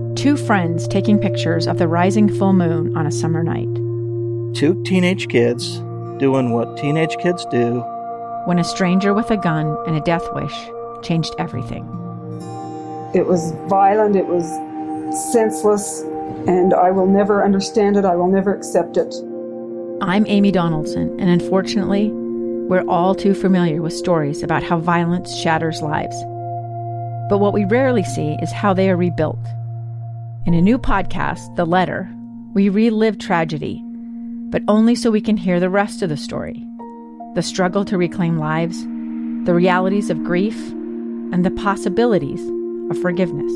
Two friends taking pictures of the rising full moon on a summer night. Two teenage kids doing what teenage kids do. When a stranger with a gun and a death wish changed everything. It was violent, it was senseless, and I will never understand it, I will never accept it. I'm Amy Donaldson, and unfortunately, we're all too familiar with stories about how violence shatters lives. But what we rarely see is how they are rebuilt. In a new podcast, The Letter, we relive tragedy, but only so we can hear the rest of the story. The struggle to reclaim lives, the realities of grief, and the possibilities of forgiveness.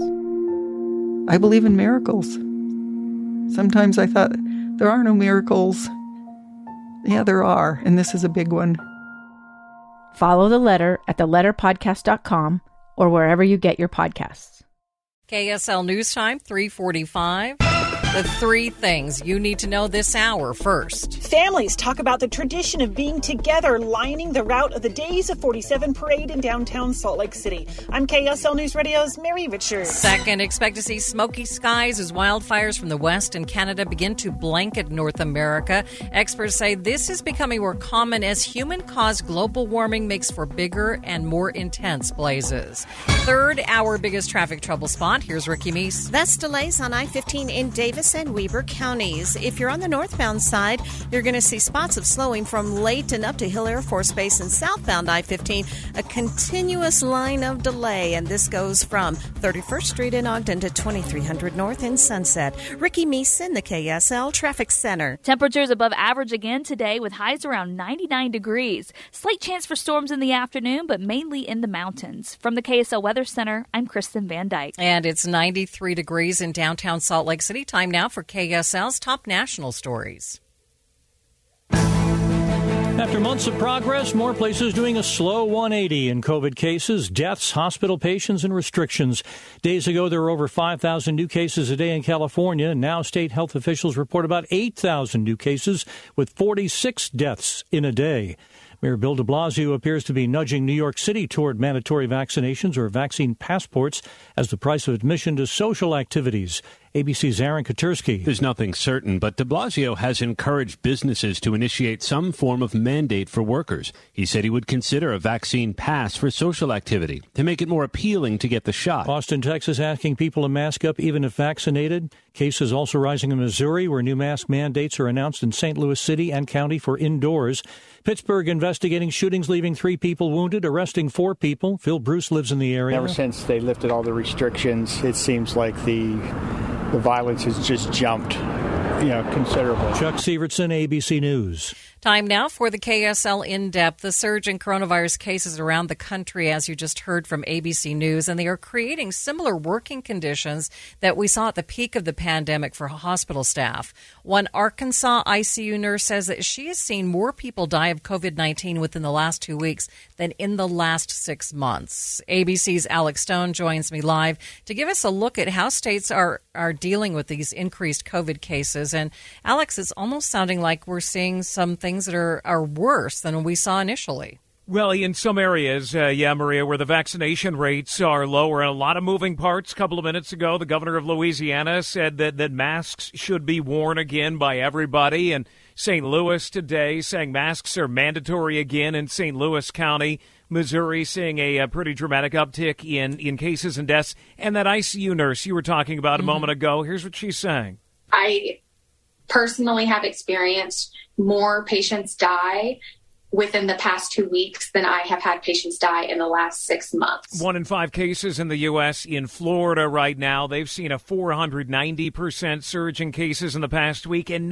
I believe in miracles. Sometimes I thought, there are no miracles. Yeah, there are, and this is a big one. Follow The Letter at theletterpodcast.com or wherever you get your podcasts. KSL News Time, 3:45. The three things you need to know this hour first. Families talk about the tradition of being together, lining the route of the Days of 47 parade in downtown Salt Lake City. I'm KSL News Radio's Mary Richards. Second, expect to see smoky skies as wildfires from the west and Canada begin to blanket North America. Experts say this is becoming more common as human-caused global warming makes for bigger and more intense blazes. Third, our biggest traffic trouble spot. Here's Ricky Meese. Best delays on I-15 in Davis and Weber counties. If you're on the northbound side, you're going to see spots of slowing from Layton up to Hill Air Force Base, and southbound I-15, a continuous line of delay, and this goes from 31st Street in Ogden to 2300 North in Sunset. Ricky Meeson, the KSL Traffic Center. Temperatures above average again today with highs around 99 degrees. Slight chance for storms in the afternoon, but mainly in the mountains. From the KSL Weather Center, I'm Kristen Van Dyke. And it's 93 degrees in downtown Salt Lake City. Time now for KSL's top national stories. After months of progress, more places doing a slow 180 in COVID cases, deaths, hospital patients, and restrictions. Days ago, there were over 5,000 new cases a day in California. Now, state health officials report about 8,000 new cases with 46 deaths in a day. Mayor Bill de Blasio appears to be nudging New York City toward mandatory vaccinations or vaccine passports as the price of admission to social activities. ABC's Aaron Katersky. There's nothing certain, but de Blasio has encouraged businesses to initiate some form of mandate for workers. He said he would consider a vaccine pass for social activity to make it more appealing to get the shot. Austin, Texas, asking people to mask up even if vaccinated. Cases also rising in Missouri, where new mask mandates are announced in St. Louis City and County for indoors. Pittsburgh investigating shootings, leaving 3 people wounded, arresting 4 people. Phil Bruce lives in the area. Ever since they lifted all the restrictions, it seems like the violence has just jumped, considerably. Chuck Sievertson, ABC News. Time now for the KSL In-Depth. The surge in coronavirus cases around the country, as you just heard from ABC News, and they are creating similar working conditions that we saw at the peak of the pandemic for hospital staff. One Arkansas ICU nurse says that she has seen more people die of COVID-19 within the last 2 weeks than in the last 6 months. ABC's Alex Stone joins me live to give us a look at how states are dealing with these increased COVID cases. And Alex, it's almost sounding like we're seeing some things that are worse than we saw initially. Well, in some areas, Maria, where the vaccination rates are lower and a lot of moving parts. A couple of minutes ago, the governor of Louisiana said that masks should be worn again by everybody. And St. Louis today saying masks are mandatory again in St. Louis County. Missouri seeing a pretty dramatic uptick in cases and deaths. And that ICU nurse you were talking about a moment ago, here's what she's saying. I personally have experienced more patients die within the past 2 weeks than I have had patients die in the last 6 months. 1 in 5 cases in the U.S. In Florida right now, they've seen a 490% surge in cases in the past week, and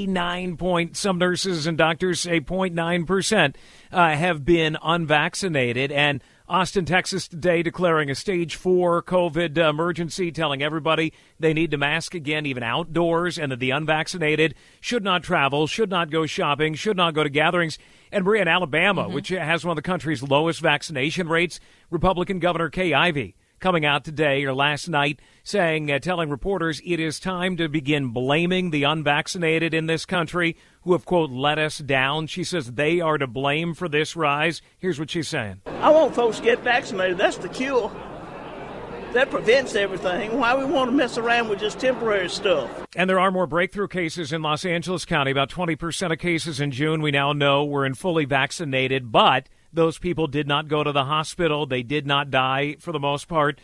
some nurses and doctors say 0.9% have been unvaccinated. And Austin, Texas today declaring a stage 4 COVID emergency, telling everybody they need to mask again, even outdoors, and that the unvaccinated should not travel, should not go shopping, should not go to gatherings. And Maria, in Alabama, which has one of the country's lowest vaccination rates, Republican Governor Kay Ivey coming out today or last night saying, telling reporters it is time to begin blaming the unvaccinated in this country who have, quote, let us down. She says they are to blame for this rise. Here's what she's saying. I want folks to get vaccinated. That's the cure. That prevents everything. Why we want to mess around with just temporary stuff? And there are more breakthrough cases in Los Angeles County. About 20% of cases in June we now know were in fully vaccinated, but those people did not go to the hospital. They did not die for the most part.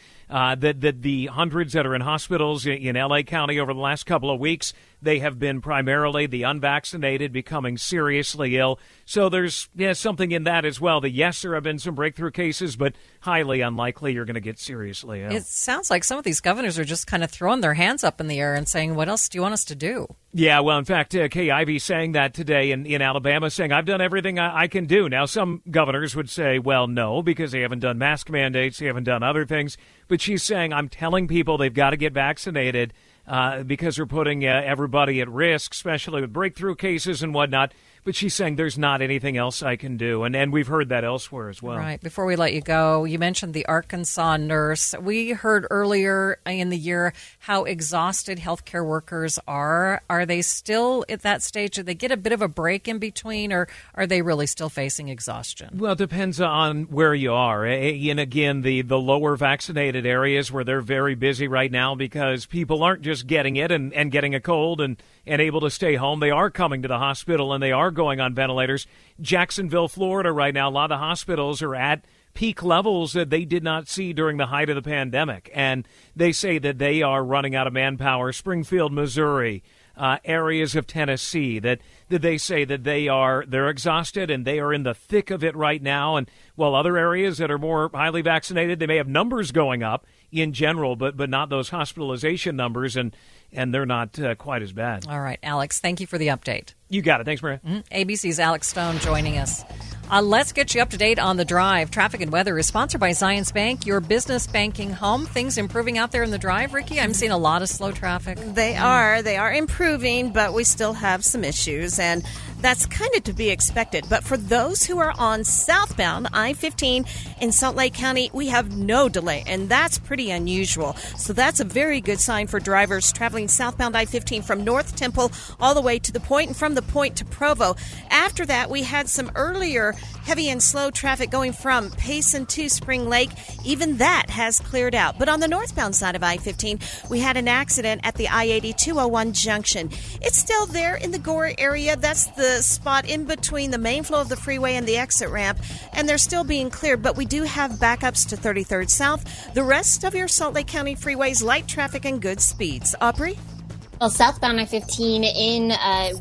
The hundreds that are in hospitals in L.A. County over the last couple of weeks, they have been primarily the unvaccinated becoming seriously ill. So there's something in that as well. Yes, there have been some breakthrough cases, but highly unlikely you're going to get seriously ill. It sounds like some of these governors are just kind of throwing their hands up in the air and saying, what else do you want us to do? Yeah, well, in fact, Kay Ivey saying that today in Alabama, saying, I've done everything I can do. Now, some governors would say, well, no, because they haven't done mask mandates, they haven't done other things. But she's saying, I'm telling people they've got to get vaccinated because we're putting everybody at risk, especially with breakthrough cases and whatnot. But she's saying there's not anything else I can do. And we've heard that elsewhere as well. Right. Before we let you go, you mentioned the Arkansas nurse. We heard earlier in the year how exhausted healthcare workers are. Are they still at that stage? Do they get a bit of a break in between, or are they really still facing exhaustion? Well, it depends on where you are. And again, the lower vaccinated areas where they're very busy right now because people aren't just getting it and getting a cold and able to stay home. They are coming to the hospital and they are going on ventilators. Jacksonville, Florida right now, a lot of the hospitals are at peak levels that they did not see during the height of the pandemic. And they say that they are running out of manpower. Springfield, Missouri, areas of Tennessee, that they say that they're exhausted and they are in the thick of it right now. And while other areas that are more highly vaccinated, they may have numbers going up in general, but not those hospitalization numbers, and they're not quite as bad. All right, Alex, thank you for the update. You got it. Thanks, Maria. ABC's Alex Stone joining us. Let's get you up to date on the drive. Traffic and weather is sponsored by Zions Bank, your business banking home. Things improving out there in the drive, Ricky? I'm seeing a lot of slow traffic. They are improving, but we still have some issues, and that's kind of to be expected. But for those who are on southbound I-15 in Salt Lake County, we have no delay, and that's pretty unusual. So that's a very good sign for drivers traveling southbound I-15 from North Temple all the way to the point and from the point to Provo. After that, we had some earlier heavy and slow traffic going from Payson to Spring Lake. Even that has cleared out. But on the northbound side of I-15, we had an accident at the I-80-201 junction. It's still there in the Gore area. That's the spot in between the main flow of the freeway and the exit ramp, and they're still being cleared, but we do have backups to 33rd South. The rest of your Salt Lake County freeways, light traffic and good speeds. Aubrey? Well, southbound I-15 in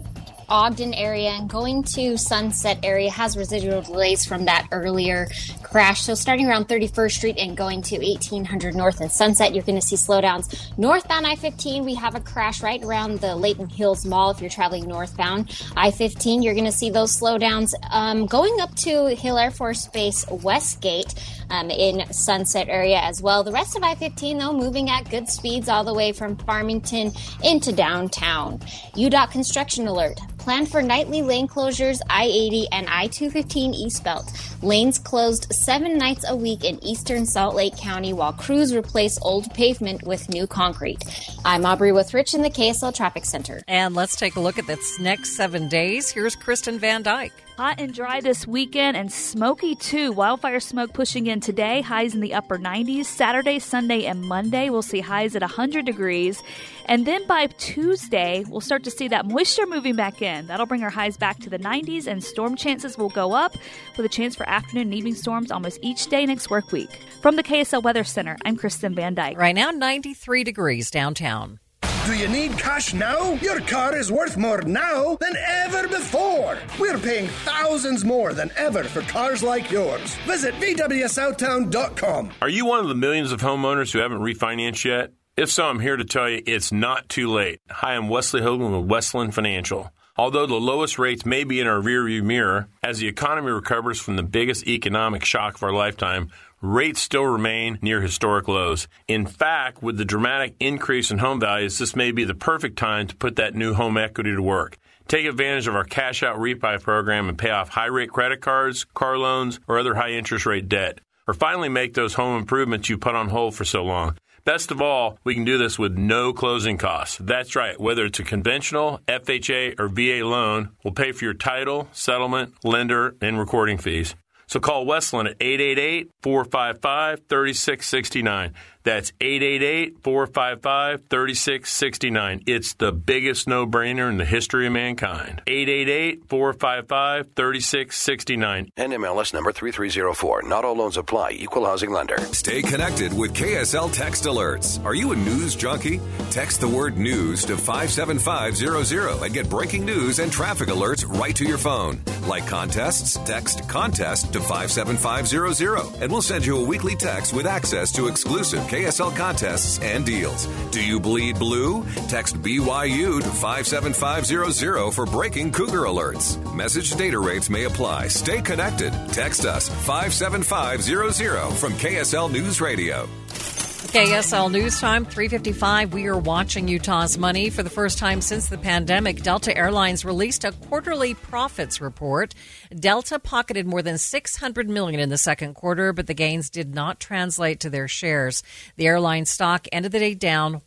Ogden area and going to Sunset area has residual delays from that earlier crash. So starting around 31st Street and going to 1800 North and Sunset, you're going to see slowdowns. Northbound I-15, we have a crash right around the Layton Hills Mall. If you're traveling northbound I-15, you're going to see those slowdowns going up to Hill Air Force Base Westgate in Sunset area as well. The rest of I-15, though, moving at good speeds all the way from Farmington into downtown. UDOT construction alert. Plan for nightly lane closures, I-80 and I-215 eastbound. Lanes closed 7 nights a week in eastern Salt Lake County while crews replace old pavement with new concrete. I'm Aubrey with Rich in the KSL Traffic Center. And let's take a look at this next 7 days. Here's Kristen Van Dyke. Hot and dry this weekend and smoky too. Wildfire smoke pushing in today, highs in the upper 90s. Saturday, Sunday, and Monday we'll see highs at 100 degrees. And then by Tuesday, we'll start to see that moisture moving back in. That'll bring our highs back to the 90s and storm chances will go up with a chance for afternoon and evening storms almost each day next work week. From the KSL Weather Center, I'm Kristen Van Dyke. Right now, 93 degrees downtown. Do you need cash now? Your car is worth more now than ever before. We're paying thousands more than ever for cars like yours. Visit VWSouthtown.com. Are you one of the millions of homeowners who haven't refinanced yet? If so, I'm here to tell you it's not too late. Hi, I'm Wesley Hogan with Westland Financial. Although the lowest rates may be in our rearview mirror, as the economy recovers from the biggest economic shock of our lifetime, rates still remain near historic lows. In fact, with the dramatic increase in home values, this may be the perfect time to put that new home equity to work. Take advantage of our cash out refi program and pay off high-rate credit cards, car loans, or other high-interest rate debt. Or finally make those home improvements you put on hold for so long. Best of all, we can do this with no closing costs. That's right. Whether it's a conventional, FHA, or VA loan, we'll pay for your title, settlement, lender, and recording fees. So call Westland at 888-455-3669. That's 888-455-3669. It's the biggest no-brainer in the history of mankind. 888-455-3669. NMLS number 3304. Not all loans apply. Equal housing lender. Stay connected with KSL Text Alerts. Are you a news junkie? Text the word news to 57500 and get breaking news and traffic alerts right to your phone. Like contests, text contest to 57500 and we'll send you a weekly text with access to exclusive KSL contests and deals. Do you bleed blue? Text BYU to 57500 for breaking Cougar alerts. Message data rates may apply. Stay connected. Text us 57500 from KSL News Radio. KSL News Time, 3:55. We are watching Utah's money. For the first time since the pandemic, Delta Airlines released a quarterly profits report. Delta pocketed more than $600 million in the second quarter, but the gains did not translate to their shares. The airline stock ended the day down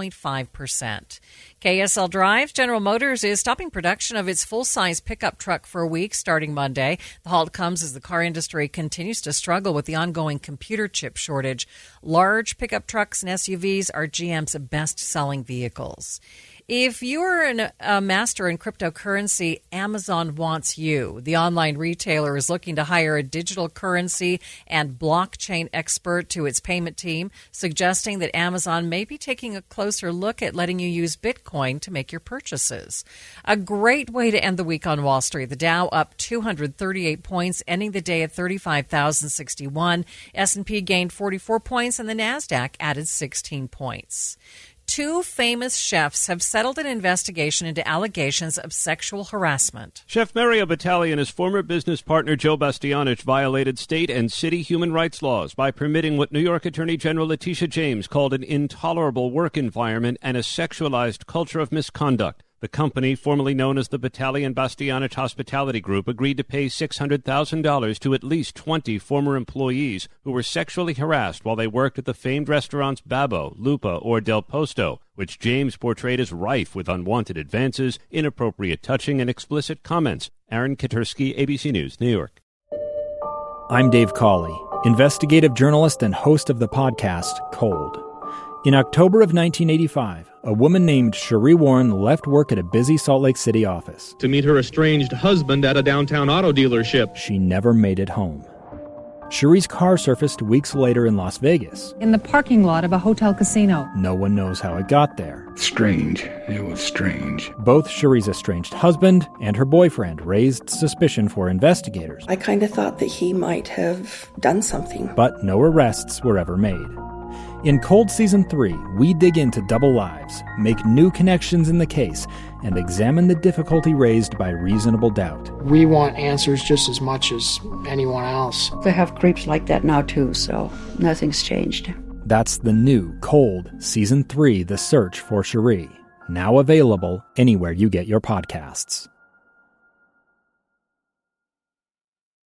1.5%. KSL Drive, General Motors is stopping production of its full-size pickup truck for a week starting Monday. The halt comes as the car industry continues to struggle with the ongoing computer chip shortage. Large pickup trucks and SUVs are GM's best-selling vehicles. If you're a master in cryptocurrency, Amazon wants you. The online retailer is looking to hire a digital currency and blockchain expert to its payment team, suggesting that Amazon may be taking a closer look at letting you use Bitcoin to make your purchases. A great way to end the week on Wall Street. The Dow up 238 points, ending the day at 35,061. S&P gained 44 points, and the NASDAQ added 16 points. Two famous chefs have settled an investigation into allegations of sexual harassment. Chef Mario Batali and his former business partner Joe Bastianich violated state and city human rights laws by permitting what New York Attorney General Letitia James called an intolerable work environment and a sexualized culture of misconduct. The company, formerly known as the Batali and Bastianich Hospitality Group, agreed to pay $600,000 to at least 20 former employees who were sexually harassed while they worked at the famed restaurants Babbo, Lupa, or Del Posto, which James portrayed as rife with unwanted advances, inappropriate touching, and explicit comments. Aaron Katursky, ABC News, New York. I'm Dave Cawley, investigative journalist and host of the podcast Cold. In October of 1985, a woman named Cherie Warren left work at a busy Salt Lake City office to meet her estranged husband at a downtown auto dealership. She never made it home. Cherie's car surfaced weeks later in Las Vegas, in the parking lot of a hotel casino. No one knows how it got there. Strange. It was strange. Both Cherie's estranged husband and her boyfriend raised suspicion for investigators. I kind of thought that he might have done something. But no arrests were ever made. In Cold Season 3, we dig into double lives, make new connections in the case, and examine the difficulty raised by reasonable doubt. We want answers just as much as anyone else. They have creeps like that now too, so nothing's changed. That's the new Cold Season 3, The Search for Cherie. Now available anywhere you get your podcasts.